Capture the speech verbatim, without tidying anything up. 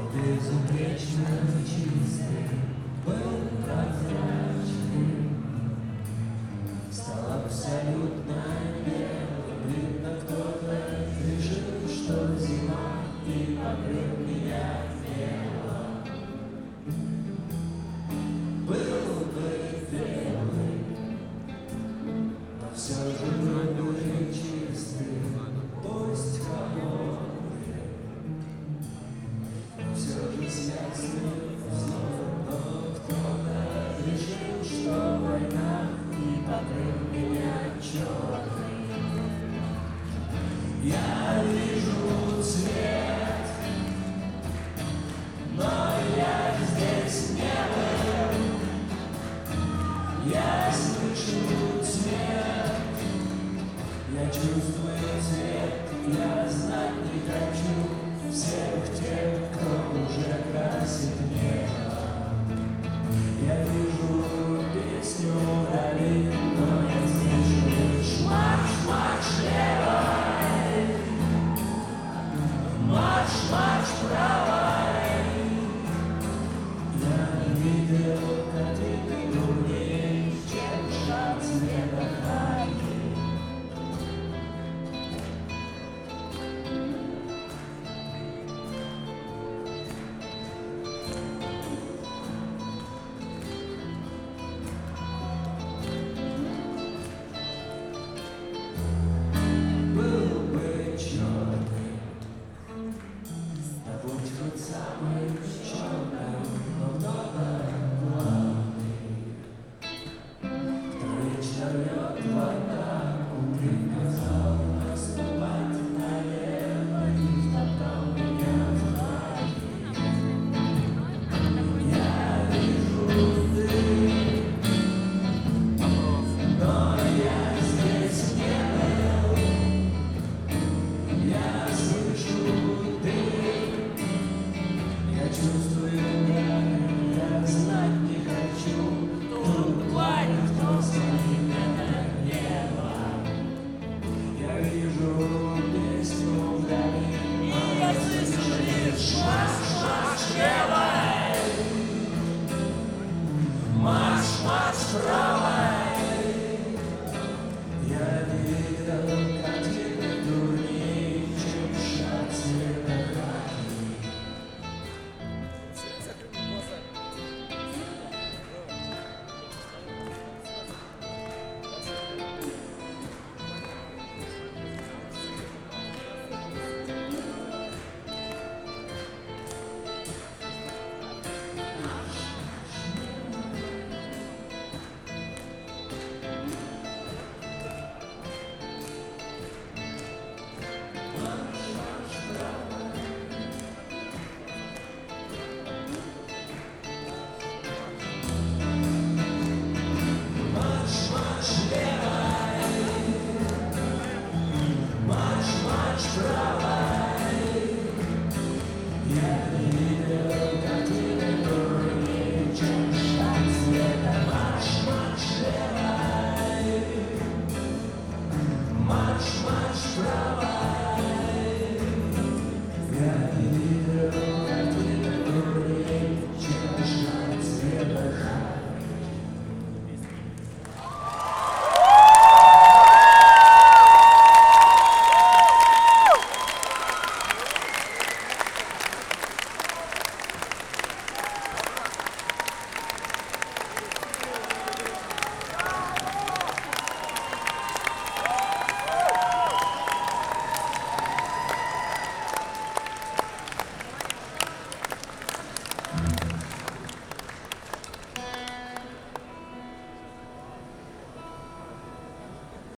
безупречно чистый, был прозрачный, стал абсолютно белым. Видно, кто-то решил, что зима, и покрыл меня мелом. Был бы белый, но все же грубый, чистый, пусть холодный, но все же связанный взор. Но кто-то решил, что война, и покрыл меня черным. Я вижу цвет, но я здесь не был. Я слышу цвет, я чувствую цвет, я знать не хочу всех тех, кто уже красит небо. Я вижу песню вдали, но я слышу лишь марш, марш левой, марш, марш правой. Я видел картины дурней, чем шаг цвета хаки. Был бы черный, да будь хоть самый черный, но кто-то главный, кто вечно рвет в атаку, приказал наступать налево и втоптал меня в хаки. Я вижу дым, но я здесь не был. Я слышу дым, я чувствую грань, я знать не хочу, кто тварь, кто стоит это небо. Я вижу песню вдали, и я слышу лишь марш, марш левой, марш, марш правой.